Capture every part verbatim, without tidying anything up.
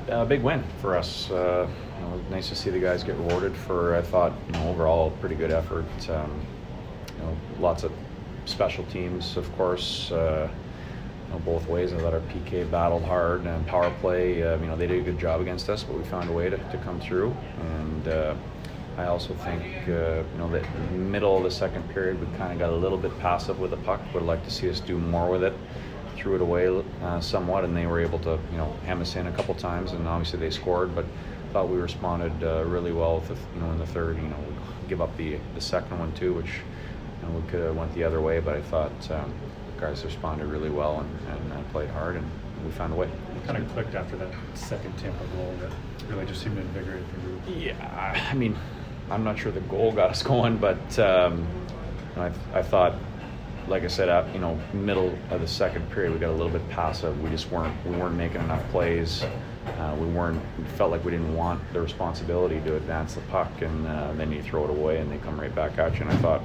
A big win for us. Uh, you know, nice to see the guys get rewarded for, I thought, you know, overall pretty good effort. Um, you know, lots of special teams, of course, uh, you know, both ways. I thought our P K battled hard, and power play, uh, you know, they did a good job against us, but we found a way to, to come through. And uh, I also think, uh, you know, that the middle of the second period, we kind of got a little bit passive with the puck. Would like to see us do more with it. Threw it away uh, somewhat, and they were able to, you know, hem us in a couple times, and obviously they scored. But I thought we responded uh, really well with the, you know, in the third. You know, we give up the the second one too, which, you know, we could have went the other way. But I thought um, the guys responded really well and, and uh, played hard, and we found a way. What kind of clicked after that second Tampa goal that really just seemed to invigorate the group? Yeah, I mean, I'm not sure the goal got us going, but um, I, I thought. Like I said, uh, you know, middle of the second period, we got a little bit passive. We just weren't we weren't making enough plays. Uh, we weren't we felt like we didn't want the responsibility to advance the puck, and uh, then you throw it away, and they come right back at you. And I thought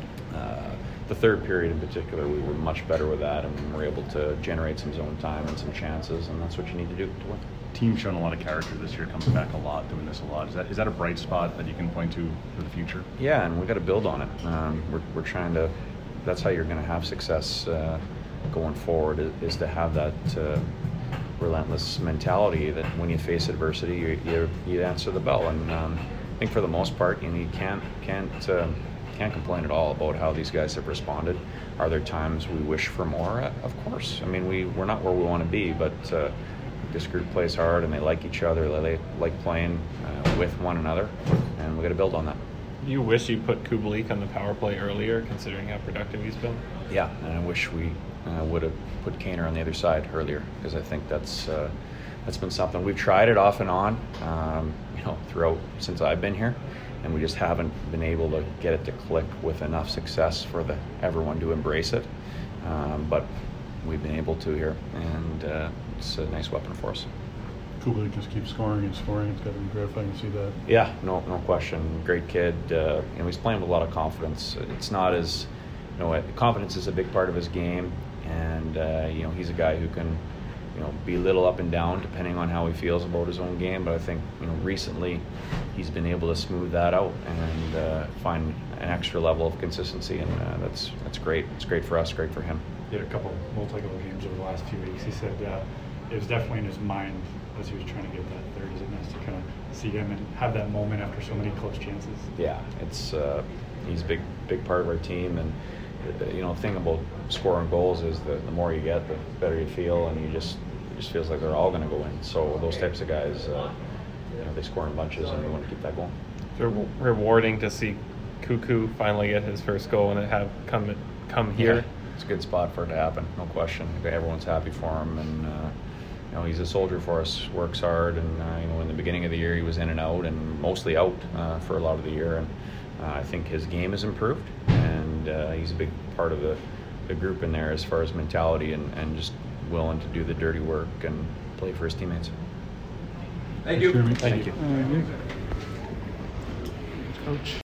uh, the third period in particular, we were much better with that, and we were able to generate some zone time and some chances, and that's what you need to do to win. Team's shown a lot of character this year, coming back a lot, doing this a lot. Is that is that a bright spot that you can point to for the future? Yeah, and we got to build on it. Um, we're we're trying to. That's how you're going to have success uh, going forward, is, is to have that uh, relentless mentality that when you face adversity, you, you, you answer the bell. And um, I think for the most part, you, know, you can't can't uh, can't complain at all about how these guys have responded. Are there times we wish for more? Uh, of course. I mean, we we're not where we want to be, but uh, this group plays hard, and they like each other. They like playing uh, with one another, and we got to build on that. You wish you put Kubalik on the power play earlier, considering how productive he's been? Yeah, and I wish we uh, would have put Kaner on the other side earlier, because I think that's uh, that's been something. We've tried it off and on, um, you know, throughout since I've been here, and we just haven't been able to get it to click with enough success for the everyone to embrace it. Um, but we've been able to here, and uh, it's a nice weapon for us. Kubalik just keeps scoring and scoring. It's got to be gratifying to see that. Yeah, no, no question. Great kid. Uh, you know, he's playing with a lot of confidence. It's not as, you know, confidence is a big part of his game, and uh, you know, he's a guy who can, you know, be a little up and down depending on how he feels about his own game. But I think, you know, recently he's been able to smooth that out and uh, find an extra level of consistency, and uh, that's that's great. It's great for us. Great for him. He had a couple multi-goal games over the last few weeks. He said uh, it was definitely in his mind as he was trying to get that third. Is it nice to kind of see him and have that moment after so many close chances? Yeah, it's uh, he's a big big part of our team, and the, you know, the thing about scoring goals is that the more you get, the better you feel, and you just it just feels like they're all going to go in. So those types of guys, uh, you know, they score in bunches, and we want to keep that going. It's re- rewarding to see Cuckoo finally get his first goal and it have come come here. Yeah, it's a good spot for it to happen, no question. Everyone's happy for him, and uh, you know, he's a soldier for us, works hard, and uh, you know, in the beginning of the year he was in and out, and mostly out uh, for a lot of the year, and uh, I think his game has improved, and uh, he's a big part of the, the group in there as far as mentality and, and just willing to do the dirty work and play for his teammates. Thank you. Thank you. Thank you. Coach.